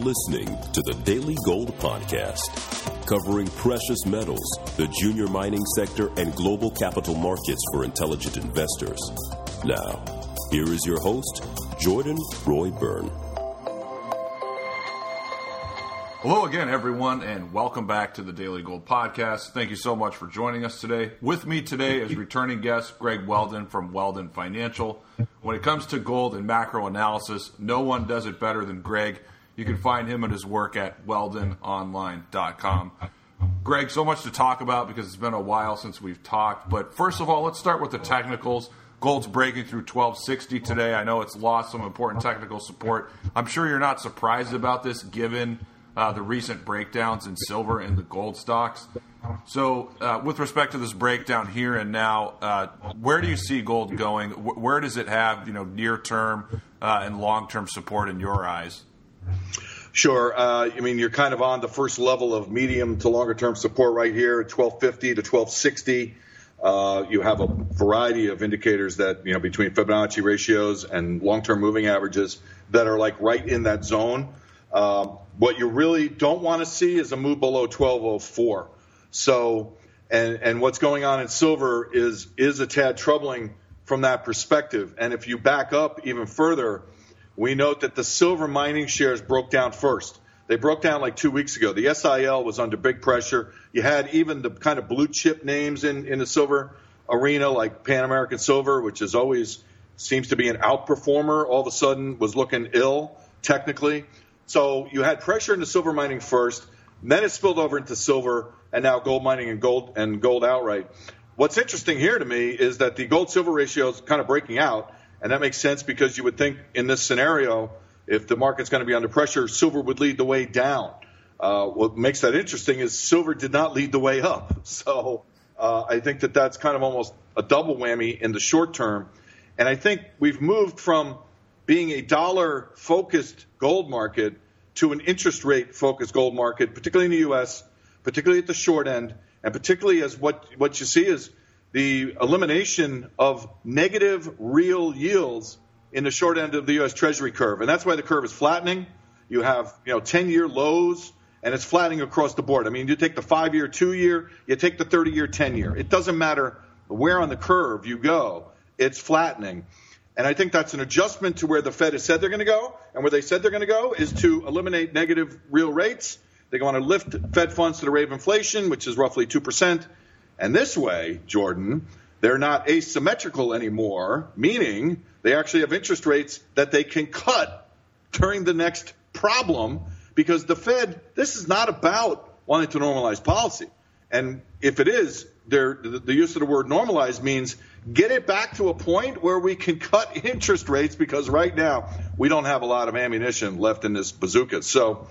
listening to the Daily Gold Podcast, covering precious metals, the junior mining sector, and global capital markets for intelligent investors. Now, here is your host, Jordan Roy Byrne. Hello again, everyone, and welcome back to the Daily Gold Podcast. Thank you so much for joining us today. With me today is returning guest Greg Weldon from Weldon Financial. When it comes to gold and macro analysis, no one does it better than Greg. You can find him and his work at weldononline.com. Greg, so much to talk about because it's been a while since we've talked. But first of all, let's start with the technicals. Gold's breaking through 1260 today. I know it's lost some important technical support. I'm sure you're not surprised about this given the recent breakdowns in silver and the gold stocks. So with respect to this breakdown here and now, where do you see gold going? Where does it have near-term and long-term support in your eyes? Sure. You're kind of on the first level of medium to longer-term support right here at 1250 to 1260. You have a variety of indicators that, between Fibonacci ratios and long-term moving averages that are like right in that zone. What you really don't want to see is a move below 1204. So, and what's going on in silver is a tad troubling from that perspective. And if you back up even further, we note that the silver mining shares broke down first. They broke down like 2 weeks ago. The SIL was under big pressure. You had even the kind of blue chip names in the silver arena, like Pan American Silver, which is always seems to be an outperformer, all of a sudden was looking ill technically. So you had pressure into silver mining first, then it spilled over into silver, and now gold mining and gold outright. What's interesting here to me is that the gold-silver ratio is kind of breaking out, and that makes sense because you would think in this scenario, if the market's going to be under pressure, silver would lead the way down. What makes that interesting is silver did not lead the way up. So I think that's kind of almost a double whammy in the short term. And I think we've moved from being a dollar-focused gold market to an interest rate-focused gold market, particularly in the U.S., particularly at the short end, and particularly as what you see is the elimination of negative real yields in the short end of the U.S. Treasury curve. And that's why the curve is flattening. You have 10-year lows, and it's flattening across the board. I mean, you take the 5-year, 2-year, you take the 30-year, 10-year. It doesn't matter where on the curve you go. It's flattening. And I think that's an adjustment to where the Fed has said they're going to go. And where they said they're going to go is to eliminate negative real rates. They want to lift Fed funds to the rate of inflation, which is roughly 2%. And this way, Jordan, they're not asymmetrical anymore, meaning they actually have interest rates that they can cut during the next problem because the Fed, this is not about wanting to normalize policy. And if it is, the use of the word normalize means get it back to a point where we can cut interest rates because right now we don't have a lot of ammunition left in this bazooka. So,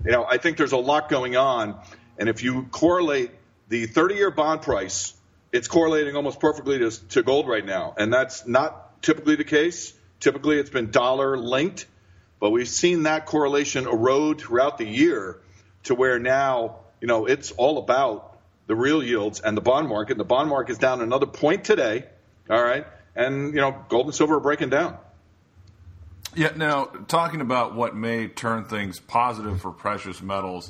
I think there's a lot going on. And if you correlate the 30-year bond price, it's correlating almost perfectly to gold right now. And that's not typically the case. Typically it's been dollar linked, but we've seen that correlation erode throughout the year to where now, it's all about the real yields and the bond market. And the bond market is down another point today. All right. And, gold and silver are breaking down. Yeah. Now, talking about what may turn things positive for precious metals,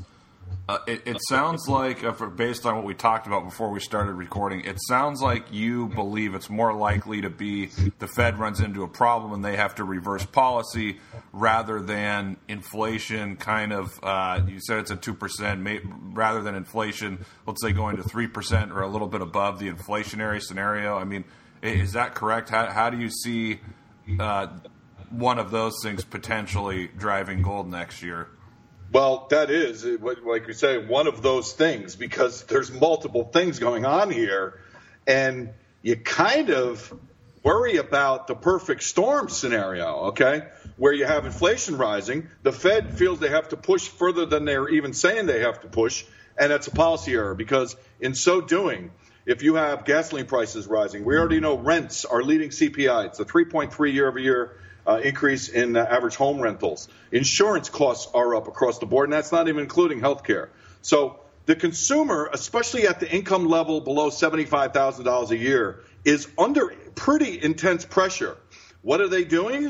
it sounds like, based on what we talked about before we started recording, it sounds like you believe it's more likely to be the Fed runs into a problem and they have to reverse policy rather than inflation kind of, you said it's at 2%, rather than inflation, let's say going to 3% or a little bit above the inflationary scenario. I mean, is that correct? How do you see one of those things potentially driving gold next year? Well, that is, like we say, one of those things because there's multiple things going on here. And you kind of worry about the perfect storm scenario, okay, where you have inflation rising. The Fed feels they have to push further than they're even saying they have to push. And that's a policy error because in so doing, if you have gasoline prices rising, we already know rents are leading CPI. It's a 3.3 year-over-year increase in average home rentals. Insurance costs are up across the board, and that's not even including health care. So the consumer, especially at the income level below $75,000 a year, is under pretty intense pressure. What are they doing?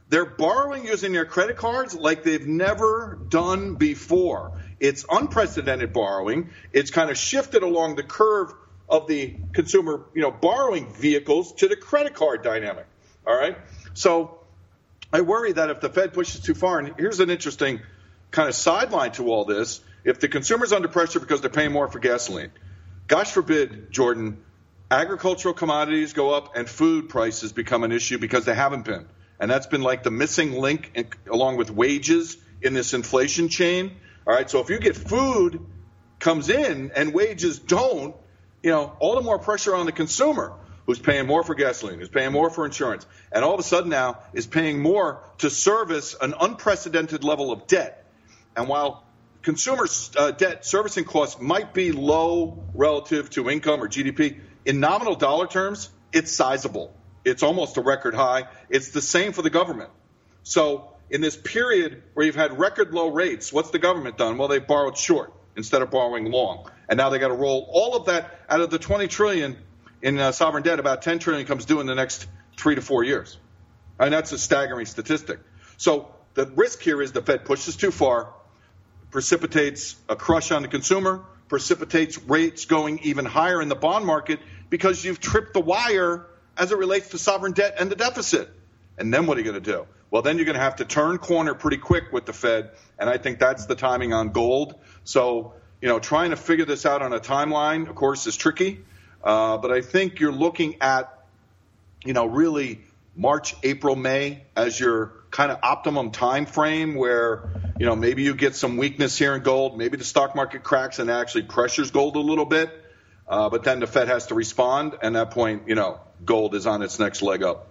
They're borrowing using their credit cards like they've never done before. It's unprecedented borrowing. It's kind of shifted along the curve of the consumer, borrowing vehicles to the credit card dynamic. All right. So I worry that if the Fed pushes too far, and here's an interesting kind of sideline to all this, if the consumer's under pressure because they're paying more for gasoline, gosh forbid, Jordan, agricultural commodities go up and food prices become an issue because they haven't been. And that's been like the missing link along with wages in this inflation chain. All right. So if you get food comes in and wages don't, all the more pressure on the consumer who's paying more for gasoline, who's paying more for insurance, and all of a sudden now is paying more to service an unprecedented level of debt. And while consumers' debt servicing costs might be low relative to income or GDP, in nominal dollar terms, it's sizable. It's almost a record high. It's the same for the government. So in this period where you've had record low rates, what's the government done? Well, they've borrowed short instead of borrowing long. And now they got to roll all of that out of the $20 trillion in sovereign debt. About $10 trillion comes due in the next 3 to 4 years. And that's a staggering statistic. So the risk here is the Fed pushes too far, precipitates a crush on the consumer, precipitates rates going even higher in the bond market because you've tripped the wire as it relates to sovereign debt and the deficit. And then what are you going to do? Well, then you're going to have to turn corner pretty quick with the Fed, and I think that's the timing on gold. So, trying to figure this out on a timeline, of course, is tricky. But I think you're looking at, really March, April, May as your kind of optimum time frame where, maybe you get some weakness here in gold. Maybe the stock market cracks and actually pressures gold a little bit. But then the Fed has to respond. And at that point, gold is on its next leg up.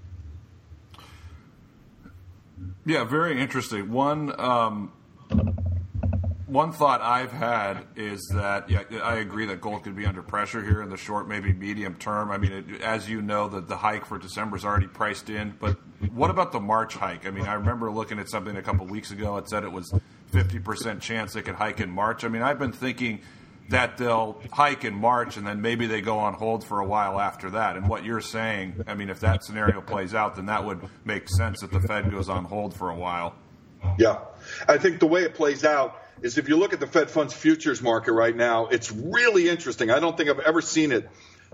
Yeah, very interesting. One thought I've had is that, I agree that gold could be under pressure here in the short, maybe medium term. I mean, as you know, the hike for December is already priced in. But what about the March hike? I mean, I remember looking at something a couple of weeks ago. It said it was 50% chance they could hike in March. I mean, I've been thinking that they'll hike in March and then maybe they go on hold for a while after that. And what you're saying, I mean, if that scenario plays out, then that would make sense that the Fed goes on hold for a while. Yeah. I think the way it plays out is if you look at the Fed funds futures market right now, it's really interesting. I don't think I've ever seen it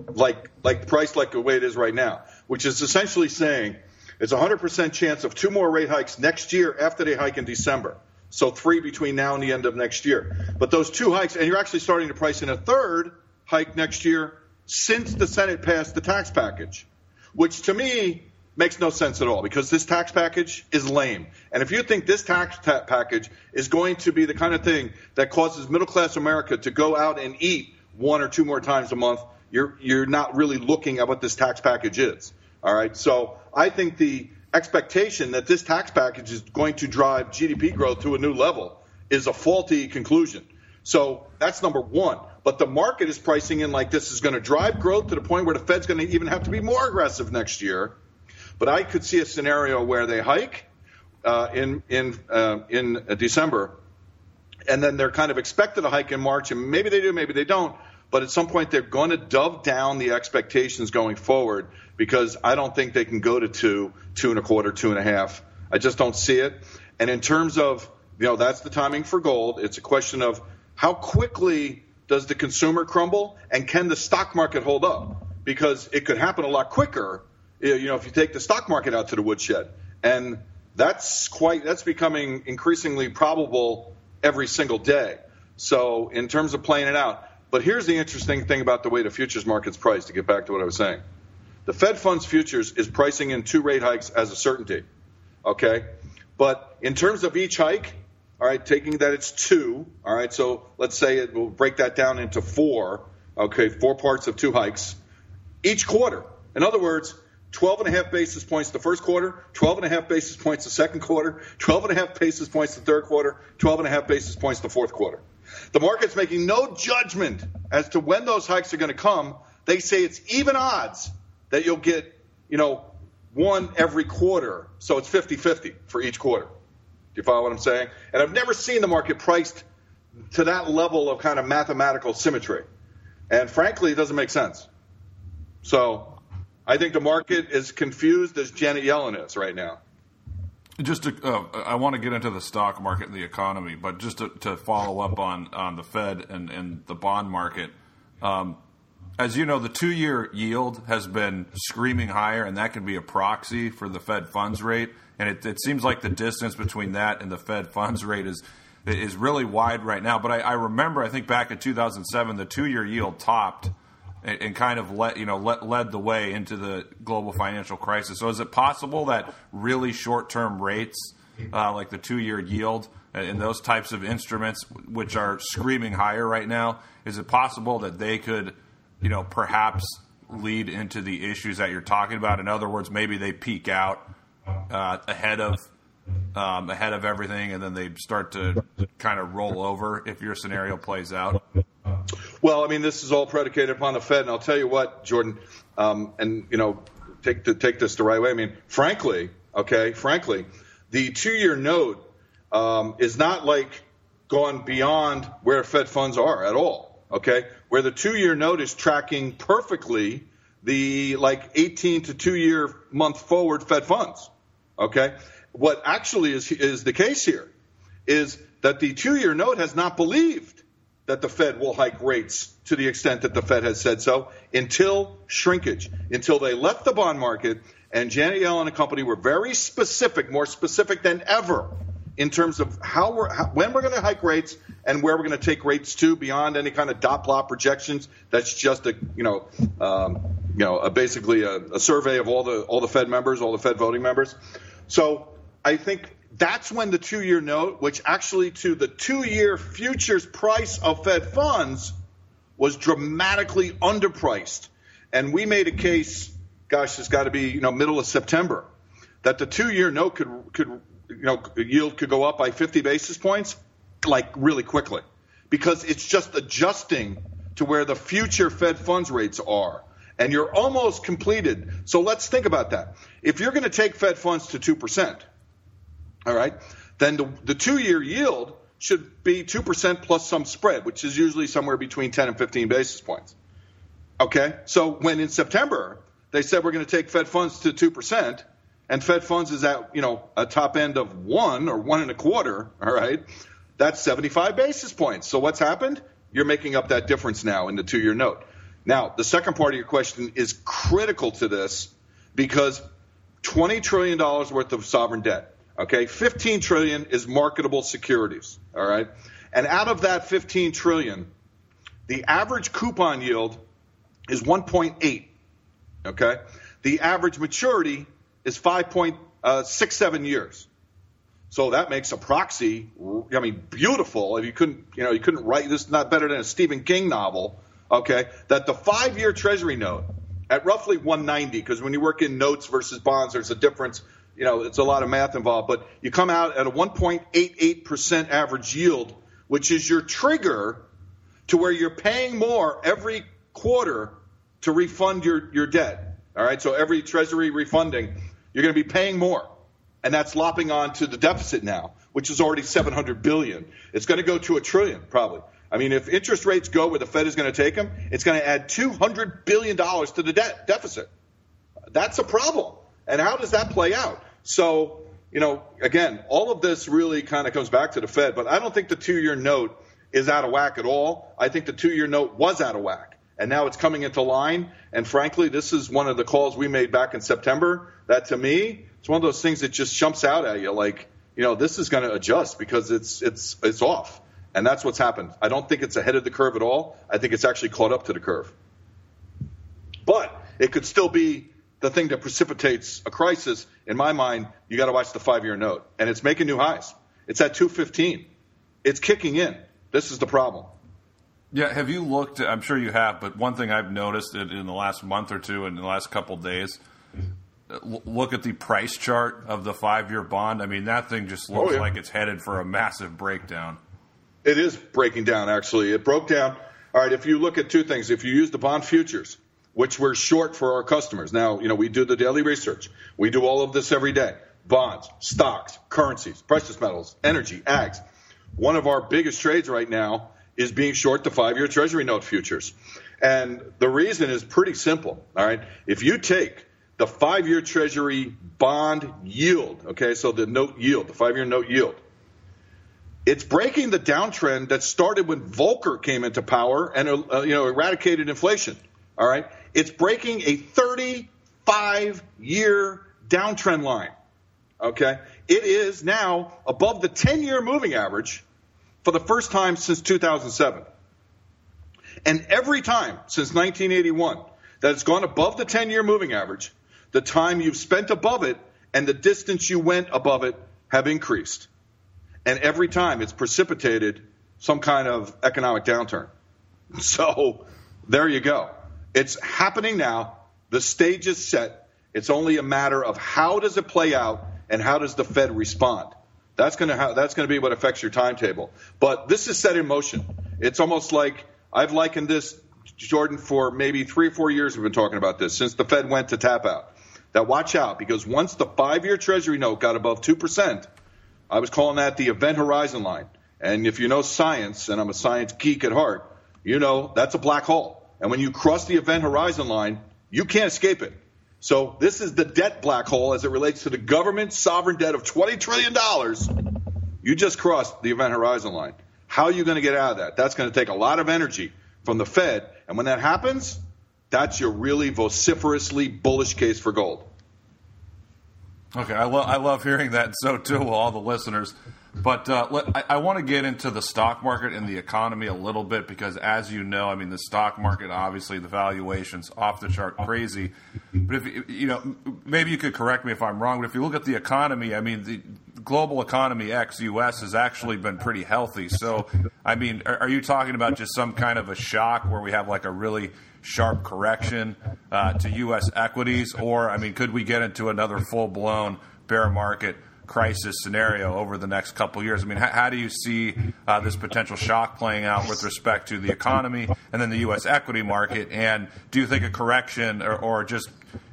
priced like the way it is right now, which is essentially saying it's a 100% chance of 2 more rate hikes next year after they hike in December. So 3 between now and the end of next year. But those 2 hikes, and you're actually starting to price in a 3rd hike next year since the Senate passed the tax package, which to me makes no sense at all because this tax package is lame. And if you think this tax package is going to be the kind of thing that causes middle-class America to go out and eat 1 or 2 more times a month, you're not really looking at what this tax package is. All right. So I think the expectation that this tax package is going to drive GDP growth to a new level is a faulty conclusion. So that's number one. But the market is pricing in like this is going to drive growth to the point where the Fed's going to even have to be more aggressive next year. But I could see a scenario where they hike in December, and then they're kind of expected to hike in March, and maybe they do, maybe they don't. But at some point, they're going to dove down the expectations going forward because I don't think they can go to 2, 2.25, 2.5. I just don't see it. And in terms of, that's the timing for gold. It's a question of how quickly does the consumer crumble and can the stock market hold up? Because it could happen a lot quicker, if you take the stock market out to the woodshed. And that's becoming increasingly probable every single day. So in terms of playing it out. But here's the interesting thing about the way the futures market's priced, to get back to what I was saying. The Fed funds futures is pricing in 2 rate hikes as a certainty, okay? But in terms of each hike, all right, taking that it's 2, all right, so let's say we'll break that down into 4, okay, 4 parts of 2 hikes each quarter. In other words, 12.5 basis points the first quarter, 12.5 basis points the second quarter, 12.5 basis points the third quarter, 12.5 basis points the fourth quarter. The market's making no judgment as to when those hikes are going to come. They say it's even odds that you'll get, 1 every quarter. So it's 50-50 for each quarter. Do you follow what I'm saying? And I've never seen the market priced to that level of kind of mathematical symmetry. And frankly, it doesn't make sense. So I think the market is confused as Janet Yellen is right now. I want to get into the stock market and the economy, but just to follow up on the Fed and the bond market. As you know, the 2-year yield has been screaming higher, and that can be a proxy for the Fed funds rate. And it seems like the distance between that and the Fed funds rate is really wide right now. But I remember, I think back in 2007, the 2-year yield topped and kind of led the way into the global financial crisis. So is it possible that really short-term rates, like the 2-year yield and those types of instruments, which are screaming higher right now, is it possible that they could, perhaps lead into the issues that you're talking about? In other words, maybe they peak out ahead of everything, and then they start to kind of roll over if your scenario plays out? Well, I mean, this is all predicated upon the Fed, and I'll tell you what, Jordan, take this the right way. I mean, frankly, the 2-year note is not like gone beyond where Fed funds are at all. Okay, where the 2-year note is tracking perfectly the 18 to 2-year month forward Fed funds. Okay, what actually is the case here is that the 2-year note has not believed that the Fed will hike rates to the extent that the Fed has said so until shrinkage, until they left the bond market, and Janet Yellen and company were very specific, more specific than ever, in terms of when we're going to hike rates and where we're going to take rates to beyond any kind of dot plot projections. That's just basically a survey of all the Fed members, all the Fed voting members. So I think that's when the 2-year note, which actually to the 2-year futures price of Fed funds was dramatically underpriced. And we made a case, it's got to be middle of September, that the 2-year note could yield could go up by 50 basis points really quickly, because it's just adjusting to where the future Fed funds rates are. And you're almost completed. So let's think about that. If you're going to take Fed funds to 2%, all right, then the 2-year yield should be 2% plus some spread, which is usually somewhere between 10 and 15 basis points. Okay, so when in September they said we're going to take Fed funds to 2%, and Fed funds is at a top end of 1 or 1.25, all right, that's 75 basis points. So what's happened? You're making up that difference now in the 2-year note. Now, the second part of your question is critical to this, because $20 trillion worth of sovereign debt. Okay, 15 trillion is marketable securities, all right? And out of that 15 trillion, the average coupon yield is 1.8, okay? The average maturity is 5.67 years. So that makes a proxy, beautiful. If you couldn't write this, not better than a Stephen King novel, okay? That the 5-year Treasury note at roughly 190, because when you work in notes versus bonds, there's a difference. It's a lot of math involved, but you come out at a 1.88% average yield, which is your trigger to where you're paying more every quarter to refund your debt. All right, so every Treasury refunding, you're going to be paying more, and that's lopping on to the deficit now, which is already $700 billion. It's going to go to $1 trillion probably. I mean, if interest rates go where the Fed is going to take them, it's going to add $200 billion to the deficit. That's a problem. And how does that play out? So, again, all of this really kind of comes back to the Fed, but I don't think the 2-year note is out of whack at all. I think the 2-year note was out of whack, and now it's coming into line. And frankly, this is one of the calls we made back in September that, to me, it's one of those things that just jumps out at you this is going to adjust because it's off. And that's what's happened. I don't think it's ahead of the curve at all. I think it's actually caught up to the curve. But it could still be the thing that precipitates a crisis. In my mind, you got to watch the 5-year note. And it's making new highs. It's at 215. It's kicking in. This is the problem. Yeah, have you looked? I'm sure you have, but one thing I've noticed in the last month or two, in the last couple of days, look at the price chart of the 5-year bond. I mean, that thing just looks like it's headed for a massive breakdown. It is breaking down, actually. It broke down. All right, if you look at two things, if you use the bond futures, which we're short for our customers. Now, we do the daily research. We do all of this every day. Bonds, stocks, currencies, precious metals, energy, ags. One of our biggest trades right now is being short the 5-year Treasury note futures. And the reason is pretty simple, all right? If you take the 5-year Treasury bond yield, okay, so the note yield, the 5-year note yield, it's breaking the downtrend that started when Volcker came into power and eradicated inflation, all right? It's breaking a 35-year downtrend line, okay? It is now above the 10-year moving average for the first time since 2007. And every time since 1981 that it's gone above the 10-year moving average, the time you've spent above it and the distance you went above it have increased. And every time it's precipitated some kind of economic downturn. So there you go. It's happening now. The stage is set. It's only a matter of how does it play out and how does the Fed respond. That's going to be what affects your timetable. But this is set in motion. It's almost like I've likened this, Jordan, for maybe 3 or 4 years we've been talking about this, since the Fed went to tap out. That watch out, because once the 5-year Treasury note got above 2%, I was calling that the event horizon line. And if you know science, and I'm a science geek at heart, you know that's a black hole. And when you cross the event horizon line, you can't escape it. So this is the debt black hole as it relates to the government sovereign debt of $20 trillion. You just crossed the event horizon line. How are you going to get out of that? That's going to take a lot of energy from the Fed. And when that happens, that's your really vociferously bullish case for gold. Okay, I love hearing that, and so too will all the listeners. But I want to get into the stock market and the economy a little bit because, as you know, I mean, the stock market, obviously, the valuation's off the chart crazy. But if maybe you could correct me if I'm wrong. But if you look at the economy, I mean, the global economy ex-U.S. has actually been pretty healthy. So, I mean, are you talking about just some kind of a shock where we have like a really sharp correction to U.S. equities, or I mean, could we get into another full-blown bear market crisis scenario over the next couple of years? I mean, how do you see this potential shock playing out with respect to the economy and then the U.S. equity market? And do you think a correction or just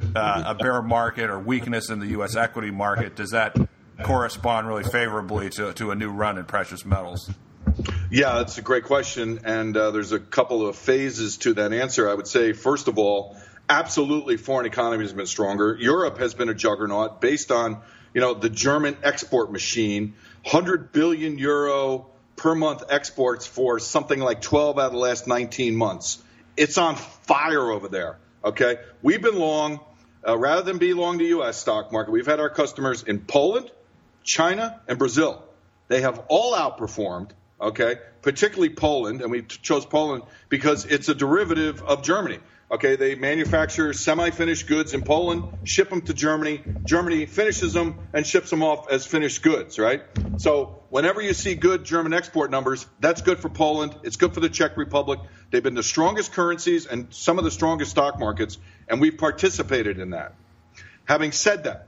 a bear market or weakness in the U.S. equity market, does that correspond really favorably to a new run in precious metals? Yeah, that's a great question, and there's a couple of phases to that answer. I would say, first of all, absolutely foreign economies have been stronger. Europe has been a juggernaut based on the German export machine, 100 billion euro per month exports for something like 12 out of the last 19 months. It's on fire over there, okay? We've been long, rather than be long to U.S. stock market, we've had our customers in Poland, China, and Brazil. They have all outperformed, okay, particularly Poland, and we chose Poland because it's a derivative of Germany. Okay, they manufacture semi-finished goods in Poland, ship them to Germany. Germany finishes them and ships them off as finished goods, right? So whenever you see good German export numbers, that's good for Poland. It's good for the Czech Republic. They've been the strongest currencies and some of the strongest stock markets, and we've participated in that. Having said that,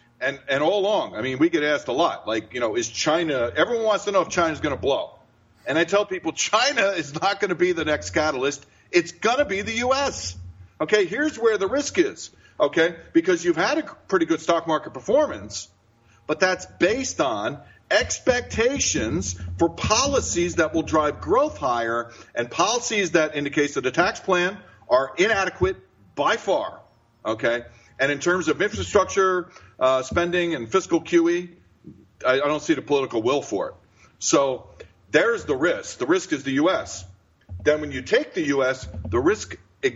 and all along, I mean, we get asked a lot, like, is China – everyone wants to know if China's going to blow. And I tell people China is not going to be the next catalyst. It's going to be the U.S. Okay, here's where the risk is, okay, because you've had a pretty good stock market performance, but that's based on expectations for policies that will drive growth higher, and policies that, in the case of the tax plan, are inadequate by far, okay? And in terms of infrastructure spending and fiscal QE, I don't see the political will for it. So there's the risk. The risk is the U.S. Then when you take the U.S., the risk,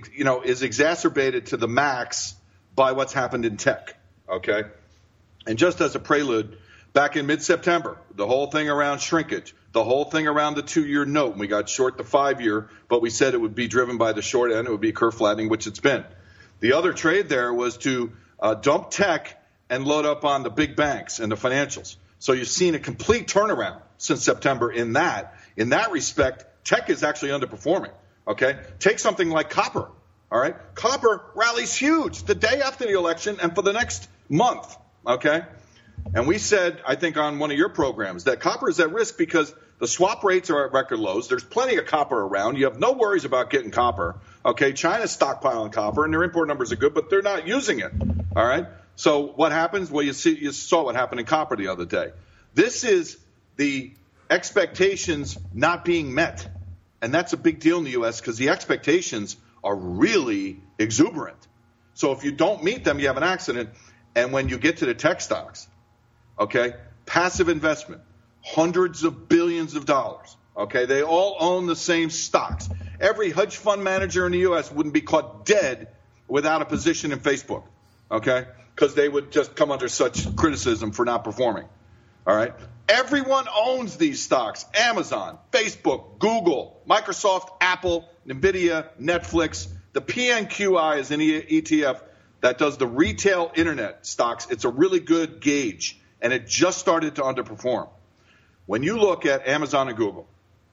is exacerbated to the max by what's happened in tech, okay? And just as a prelude, back in mid-September, the whole thing around shrinkage, the whole thing around the 2-year note, and we got short the 5-year, but we said it would be driven by the short end, it would be curve flattening, which it's been. The other trade there was to dump tech and load up on the big banks and the financials. So you've seen a complete turnaround since September in that. In that respect, tech is actually underperforming, okay? Take something like copper, all right? Copper rallies huge the day after the election and for the next month, okay? And we said, I think on one of your programs, that copper is at risk because the swap rates are at record lows. There's plenty of copper around. You have no worries about getting copper, okay? China's stockpiling copper, and their import numbers are good, but they're not using it, all right? So what happens? Well, you saw what happened in copper the other day. This is the expectations not being met. And that's a big deal in the U.S. because the expectations are really exuberant. So if you don't meet them, you have an accident. And when you get to the tech stocks, okay, passive investment, hundreds of billions of dollars, okay, they all own the same stocks. Every hedge fund manager in the U.S. wouldn't be caught dead without a position in Facebook, okay, because they would just come under such criticism for not performing, all right? Everyone owns these stocks: Amazon, Facebook, Google, Microsoft, Apple, NVIDIA, Netflix. The PNQI is an ETF that does the retail internet stocks. It's a really good gauge, and it just started to underperform. When you look at Amazon and Google,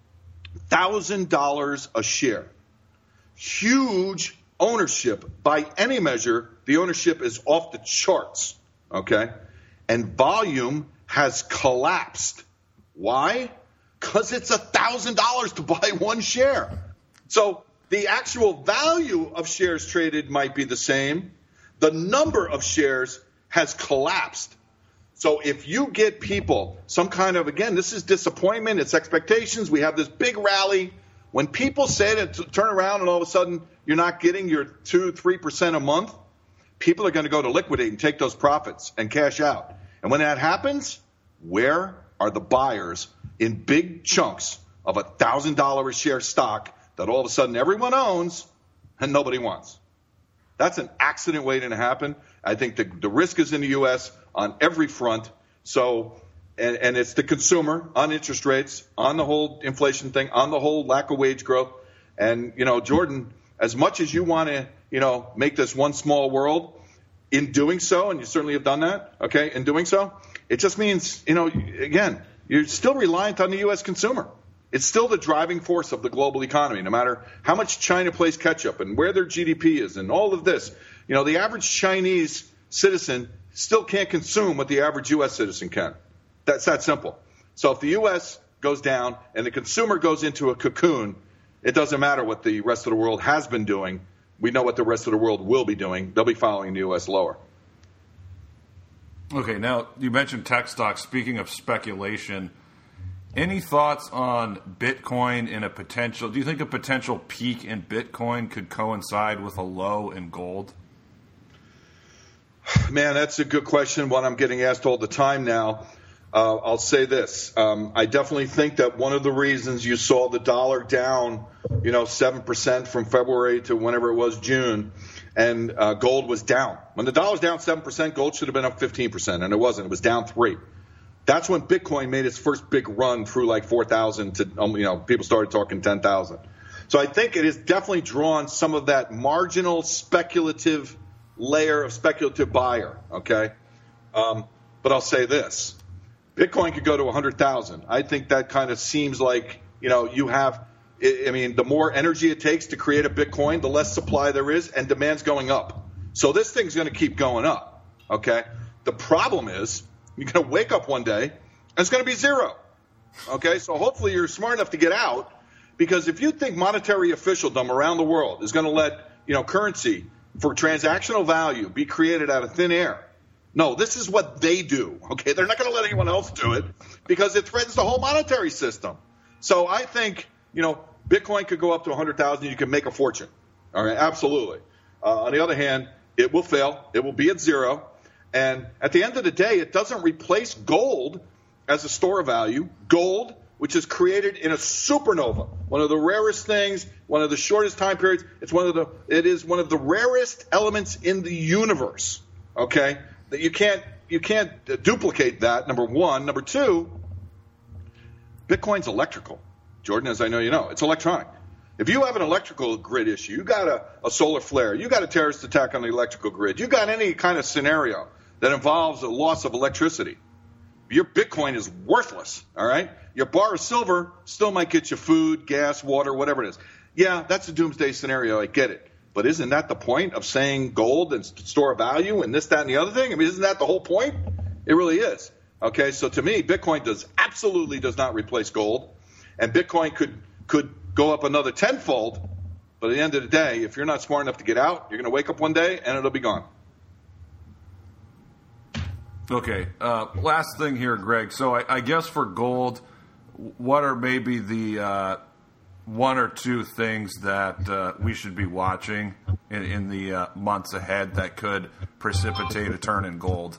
$1,000 a share, huge ownership. By any measure, the ownership is off the charts, okay? And volume has collapsed. Why? Because it's $1,000 to buy one share. So the actual value of shares traded might be the same. The number of shares has collapsed. So if you get people some kind of, again, this is disappointment, it's expectations, we have this big rally. When people say that to turn around and all of a sudden you're not getting your 2-3% a month, people are going to go to liquidate and take those profits and cash out. And when that happens, where are the buyers in big chunks of $1,000 a share stock that all of a sudden everyone owns and nobody wants? That's an accident waiting to happen. I think the risk is in the U.S. on every front. So, and it's the consumer on interest rates, on the whole inflation thing, on the whole lack of wage growth. And, Jordan, as much as you want to, make this one small world, in doing so, and you certainly have done that, okay, in doing so, it just means, again, you're still reliant on the U.S. consumer. It's still the driving force of the global economy, no matter how much China plays catch up and where their GDP is and all of this. The average Chinese citizen still can't consume what the average U.S. citizen can. That's that simple. So if the U.S. goes down and the consumer goes into a cocoon, it doesn't matter what the rest of the world has been doing. We know what the rest of the world will be doing. They'll be following the U.S. lower. Okay, now you mentioned tech stocks. Speaking of speculation, any thoughts on Bitcoin in a potential – do you think a potential peak in Bitcoin could coincide with a low in gold? Man, that's a good question, one I'm getting asked all the time now. I'll say this. I definitely think that one of the reasons you saw the dollar down, 7% from February to whenever it was June, and gold was down. When the dollar's down 7%, gold should have been up 15%, and it wasn't. It was down 3%. That's when Bitcoin made its first big run through like 4,000 to, people started talking 10,000. So I think it has definitely drawn some of that marginal speculative layer of speculative buyer, okay? But I'll say this. Bitcoin could go to 100,000. I think that kind of seems like, you have, the more energy it takes to create a Bitcoin, the less supply there is, and demand's going up. So this thing's going to keep going up, okay? The problem is you're going to wake up one day and it's going to be zero, okay? So hopefully you're smart enough to get out, because if you think monetary officialdom around the world is going to let, currency for transactional value be created out of thin air, no, this is what they do, okay? They're not going to let anyone else do it because it threatens the whole monetary system. So I think, Bitcoin could go up to 100,000. You can make a fortune, all right? Absolutely. On the other hand, it will fail. It will be at zero. And at the end of the day, it doesn't replace gold as a store of value. Gold, which is created in a supernova, one of the rarest things, one of the shortest time periods. It is one of the rarest elements in the universe, okay? That you can't duplicate that, number one. Number two, Bitcoin's electrical. Jordan, as I know you know, it's electronic. If you have an electrical grid issue, you got a solar flare, you got a terrorist attack on the electrical grid, you got any kind of scenario that involves a loss of electricity, your Bitcoin is worthless, all right? Your bar of silver still might get you food, gas, water, whatever it is. Yeah, that's a doomsday scenario. I get it. But isn't that the point of saying gold and store of value and this, that, and the other thing? Isn't that the whole point? It really is. Okay, so to me, Bitcoin absolutely does not replace gold. And Bitcoin could go up another tenfold. But at the end of the day, if you're not smart enough to get out, you're going to wake up one day and it'll be gone. Okay, last thing here, Greg. So I guess for gold, what are maybe the one or two things that we should be watching in the months ahead that could precipitate a turn in gold?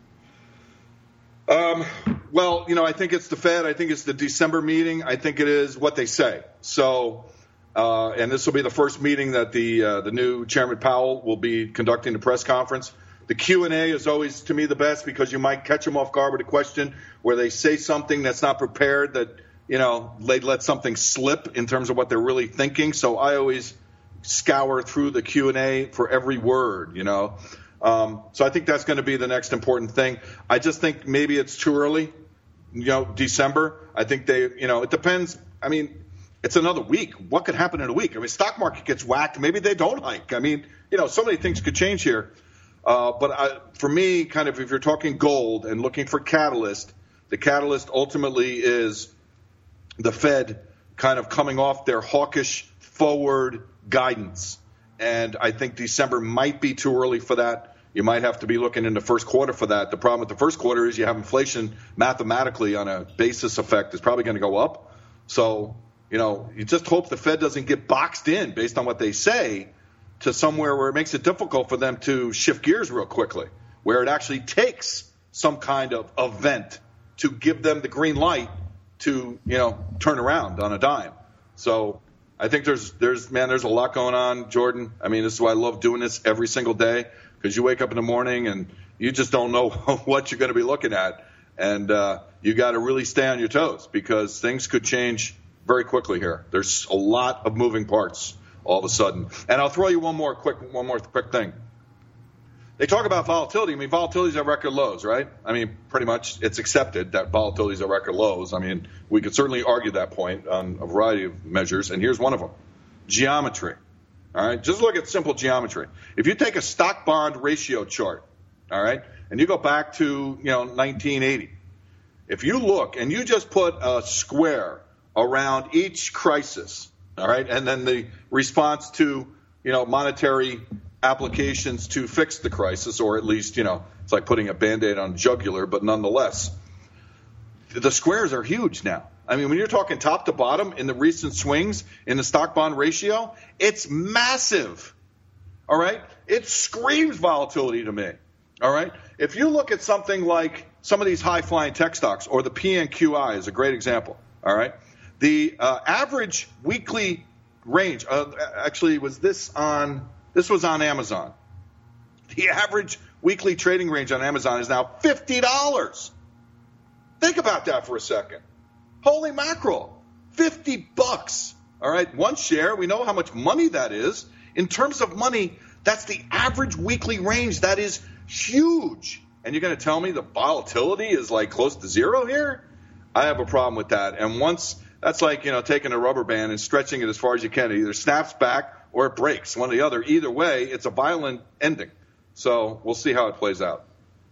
Well, I think it's the Fed. I think it's the December meeting. I think it is what they say. So, and this will be the first meeting that the new Chairman Powell will be conducting the press conference. The Q&A is always, to me, the best because you might catch them off guard with a question where they say something that's not prepared, that, they let something slip in terms of what they're really thinking. So I always scour through the Q&A for every word, So I think that's going to be the next important thing. I just think maybe it's too early, December. I think it depends. I mean, it's another week. What could happen in a week? I mean, stock market gets whacked. Maybe they don't hike. I mean, so many things could change here. But for me, kind of, if you're talking gold and looking for catalyst, the catalyst ultimately is the Fed kind of coming off their hawkish forward guidance. And I think December might be too early for that. You might have to be looking in the first quarter for that. The problem with the first quarter is you have inflation mathematically on a basis effect is probably going to go up. So, you just hope the Fed doesn't get boxed in based on what they say to somewhere where it makes it difficult for them to shift gears real quickly, where it actually takes some kind of event to give them the green light to, turn around on a dime. So I think there's a lot going on, Jordan. I mean, this is why I love doing this every single day, because you wake up in the morning and you just don't know what you're going to be looking at. And you got to really stay on your toes because things could change very quickly here. There's a lot of moving parts all of a sudden. And I'll throw you one more quick thing. They talk about volatility. I mean, volatility is at record lows, right? I mean, pretty much it's accepted that volatility is at record lows. I mean, we could certainly argue that point on a variety of measures, and here's one of them. Geometry. All right? Just look at simple geometry. If you take a stock-bond ratio chart, all right, and you go back to, 1980, if you look and you just put a square around each crisis, all right, and then the response to, monetary applications to fix the crisis, or at least, it's like putting a Band-Aid on a jugular, but nonetheless, the squares are huge now. I mean, when you're talking top to bottom in the recent swings in the stock-bond ratio, it's massive, all right? It screams volatility to me, all right? If you look at something like some of these high-flying tech stocks, or the PNQI is a great example, all right? The average weekly range, actually, this was on Amazon. The average weekly trading range on Amazon is now $50. Think about that for a second. Holy mackerel, $50. All right, one share, we know how much money that is. In terms of money, that's the average weekly range. That is huge. And you're going to tell me the volatility is like close to zero here? I have a problem with that. And once that's like, taking a rubber band and stretching it as far as you can. It either snaps back or it breaks, one or the other. Either way, it's a violent ending. So we'll see how it plays out.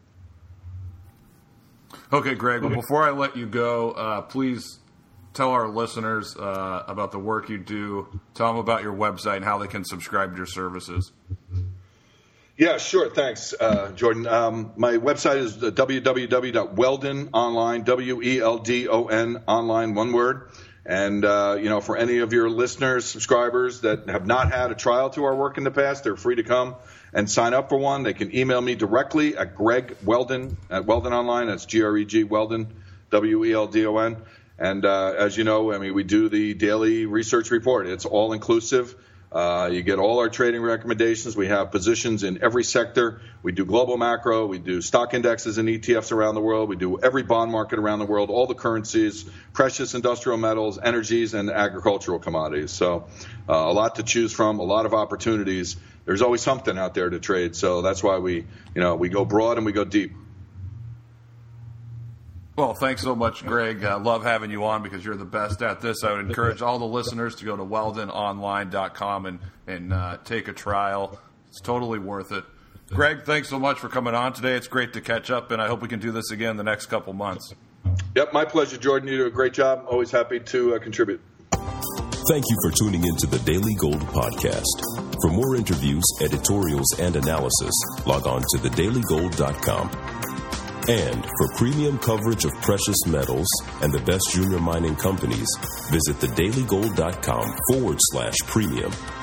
Okay, Greg. Well, before I let you go, please tell our listeners about the work you do. Tell them about your website and how they can subscribe to your services. Yeah, sure. Thanks, Jordan. My website is www.weldononline, WELDON online, one word. And, for any of your listeners, subscribers that have not had a trial to our work in the past, they're free to come and sign up for one. They can email me directly at Greg Weldon at Weldon Online. That's GREG Weldon, WELDON. And as you know, we do the daily research report. It's all inclusive. You get all our trading recommendations. We have positions in every sector. We do global macro. We do stock indexes and ETFs around the world. We do every bond market around the world, all the currencies, precious industrial metals, energies, and agricultural commodities. So a lot to choose from, a lot of opportunities. There's always something out there to trade. So that's why we go broad and we go deep. Well, thanks so much, Greg. Love having you on because you're the best at this. I would encourage all the listeners to go to weldononline.com and take a trial. It's totally worth it. Greg, thanks so much for coming on today. It's great to catch up, and I hope we can do this again the next couple months. Yep, my pleasure, Jordan. You do a great job. Always happy to contribute. Thank you for tuning into the Daily Gold Podcast. For more interviews, editorials, and analysis, log on to thedailygold.com. And for premium coverage of precious metals and the best junior mining companies, visit thedailygold.com/premium.